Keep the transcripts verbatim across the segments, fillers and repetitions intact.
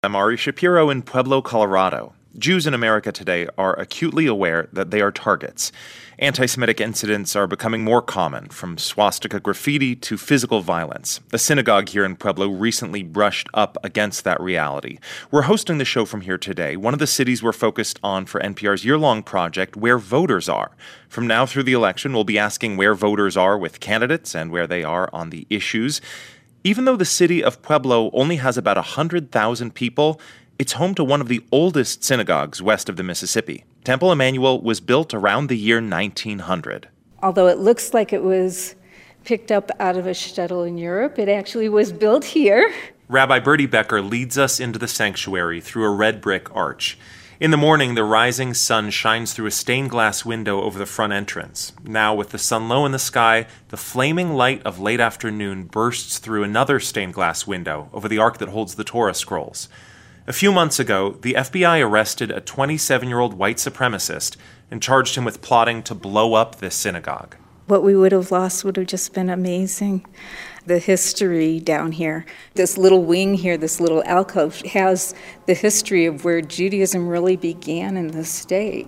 I'm Ari Shapiro in Pueblo, Colorado. Jews in America today are acutely aware that they are targets. Anti-Semitic incidents are becoming more common, from swastika graffiti to physical violence. A synagogue here in Pueblo recently brushed up against that reality. We're hosting the show from here today, one of the cities we're focused on for N P R's year-long project, Where Voters Are. From now through the election, we'll be asking where voters are with candidates and where they are on the issues. Even though the city of Pueblo only has about one hundred thousand people, it's home to one of the oldest synagogues west of the Mississippi. Temple Emmanuel was built around the year nineteen hundred. Although it looks like it was picked up out of a shtetl in Europe, it actually was built here. Rabbi Bertie Becker leads us into the sanctuary through a red brick arch. In the morning, the rising sun shines through a stained glass window over the front entrance. Now, with the sun low in the sky, the flaming light of late afternoon bursts through another stained glass window over the ark that holds the Torah scrolls. A few months ago, the F B I arrested a twenty-seven-year-old white supremacist and charged him with plotting to blow up this synagogue. What we would have lost would have just been amazing. The history down here, this little wing here, this little alcove, has the history of where Judaism really began in the state.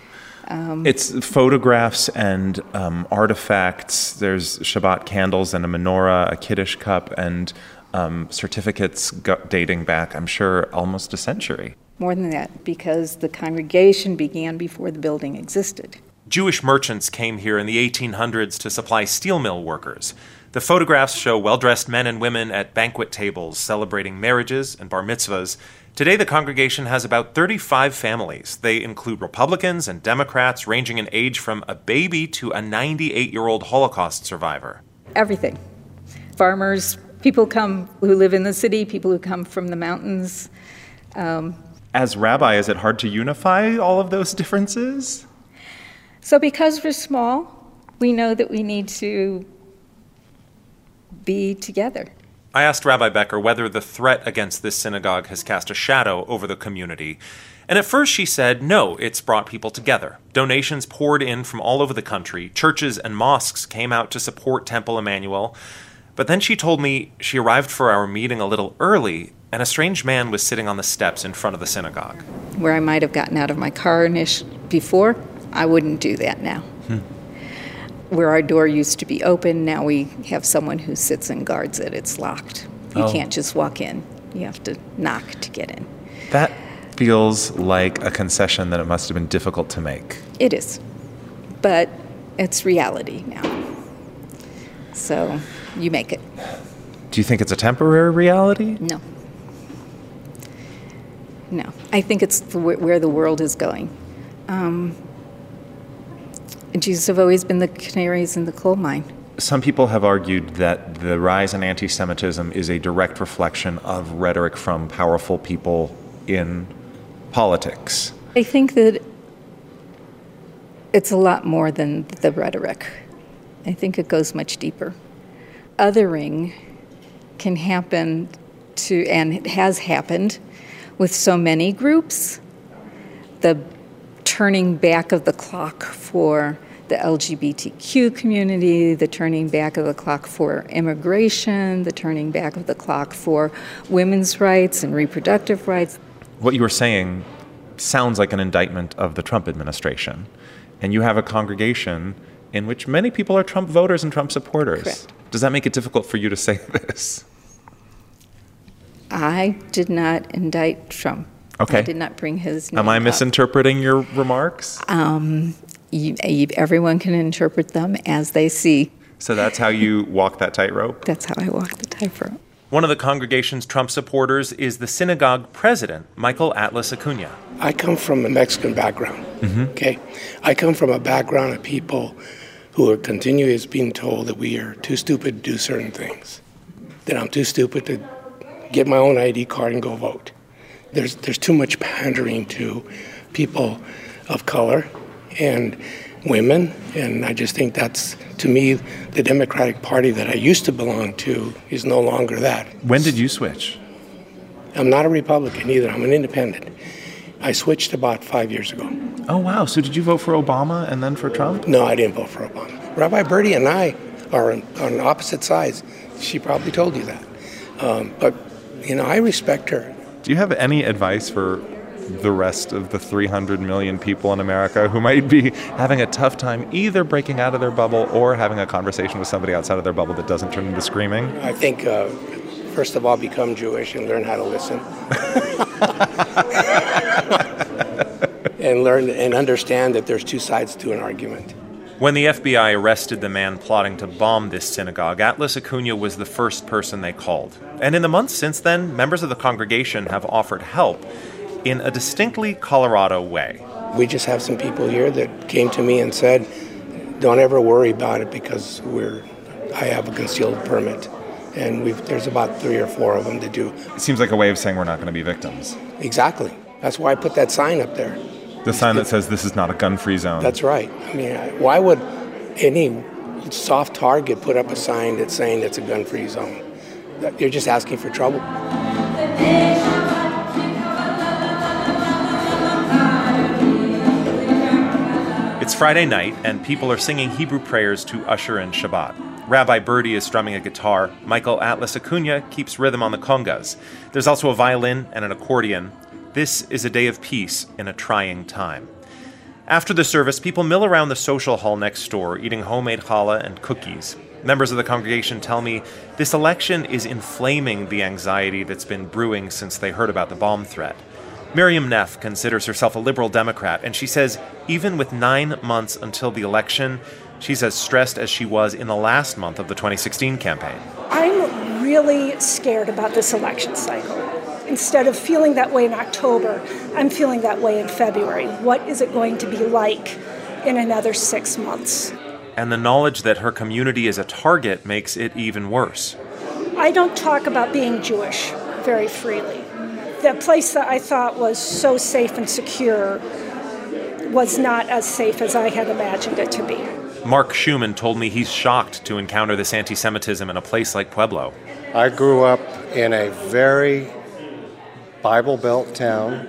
Um, it's photographs and um, artifacts. There's Shabbat candles and a menorah, a Kiddush cup, and um, certificates go- dating back, I'm sure, almost a century. More than that, because the congregation began before the building existed. Jewish merchants came here in the eighteen hundreds to supply steel mill workers. The photographs show well-dressed men and women at banquet tables celebrating marriages and bar mitzvahs. Today, the congregation has about thirty-five families. They include Republicans and Democrats, ranging in age from a baby to a ninety-eight-year-old Holocaust survivor. Everything. Farmers, people come who live in the city, people who come from the mountains. Um, As rabbi, is it hard to unify all of those differences? So because we're small, we know that we need to be together. I asked Rabbi Becker whether the threat against this synagogue has cast a shadow over the community. And at first she said, no, it's brought people together. Donations poured in from all over the country. Churches and mosques came out to support Temple Emmanuel. But then she told me she arrived for our meeting a little early, and a strange man was sitting on the steps in front of the synagogue. Where I might have gotten out of my car before, I wouldn't do that now. Hmm. Where our door used to be open, now we have someone who sits and guards it. It's locked. You oh. can't just walk in. You have to knock to get in. That feels like a concession that it must have been difficult to make. It is. But it's reality now. So you make it. Do you think it's a temporary reality? No. No. I think it's the, where the world is going. Um, Jews have always been the canaries in the coal mine. Some people have argued that the rise in anti-Semitism is a direct reflection of rhetoric from powerful people in politics. I think that it's a lot more than the rhetoric. I think it goes much deeper. Othering can happen to, and it has happened, with so many groups. The turning back of the clock for the L G B T Q community, the turning back of the clock for immigration, the turning back of the clock for women's rights and reproductive rights. What you were saying sounds like an indictment of the Trump administration. And you have a congregation in which many people are Trump voters and Trump supporters. Correct. Does that make it difficult for you to say this? I did not indict Trump. Okay. I did not bring his name Am I up. misinterpreting your remarks? Um, you, you, everyone can interpret them as they see. So that's how you walk that tightrope? That's how I walk the tightrope. One of the congregation's Trump supporters is the synagogue president, Michael Atlas Acuna. I come from a Mexican background, mm-hmm. okay? I come from a background of people who are continuously being told that we are too stupid to do certain things, that I'm too stupid to get my own I D card and go vote. There's there's too much pandering to people of color and women, and I just think that's, to me, the Democratic Party that I used to belong to is no longer that. When did you switch? I'm not a Republican either. I'm an independent. I switched about five years ago. Oh, wow. So did you vote for Obama and then for Trump? No, I didn't vote for Obama. Rabbi Bertie and I are on, on opposite sides. She probably told you that. Um, but, you know, I respect her. Do you have any advice for the rest of the three hundred million people in America who might be having a tough time either breaking out of their bubble or having a conversation with somebody outside of their bubble that doesn't turn into screaming? I think, uh, first of all, become Jewish and learn how to listen. and learn and understand that there's two sides to an argument. When the F B I arrested the man plotting to bomb this synagogue, Atlas Acuna was the first person they called. And in the months since then, members of the congregation have offered help in a distinctly Colorado way. We just have some people here that came to me and said, don't ever worry about it because we're, I have a concealed permit. And we've, there's about three or four of them to do. It seems like a way of saying we're not going to be victims. Exactly. That's why I put that sign up there. The sign that says this is not a gun-free zone. That's right. I mean, why would any soft target put up a sign that's saying it's a gun-free zone? You're just asking for trouble. It's Friday night, and people are singing Hebrew prayers to usher in Shabbat. Rabbi Birdie is strumming a guitar. Michael Atlas Acuna keeps rhythm on the congas. There's also a violin and an accordion. This is a day of peace in a trying time. After the service, people mill around the social hall next door, eating homemade challah and cookies. Members of the congregation tell me this election is inflaming the anxiety that's been brewing since they heard about the bomb threat. Miriam Neff considers herself a liberal Democrat, and she says even with nine months until the election, she's as stressed as she was in the last month of the twenty sixteen campaign. I'm really scared about this election cycle. Instead of feeling that way in October, I'm feeling that way in February. What is it going to be like in another six months? And the knowledge that her community is a target makes it even worse. I don't talk about being Jewish very freely. The place that I thought was so safe and secure was not as safe as I had imagined it to be. Mark Schumann told me he's shocked to encounter this anti-Semitism in a place like Pueblo. I grew up in a very Bible Belt town,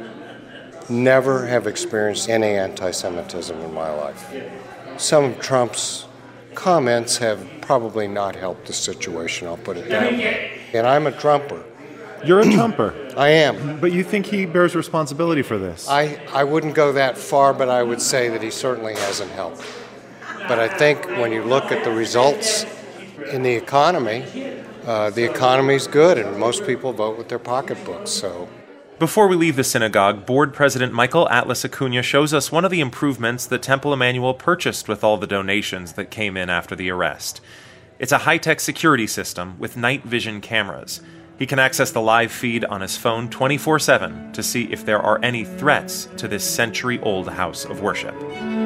never have experienced any anti-Semitism in my life. Some of Trump's comments have probably not helped the situation, I'll put it that way. And I'm a Trumper. You're a Trumper. I am. But you think he bears responsibility for this? I, I wouldn't go that far, but I would say that he certainly hasn't helped. But I think when you look at the results in the economy, uh, the economy's good, and most people vote with their pocketbooks, so... Before we leave the synagogue, board president Michael Atlas Acuna shows us one of the improvements that Temple Emmanuel purchased with all the donations that came in after the arrest. It's a high-tech security system with night vision cameras. He can access the live feed on his phone twenty-four seven to see if there are any threats to this century-old house of worship.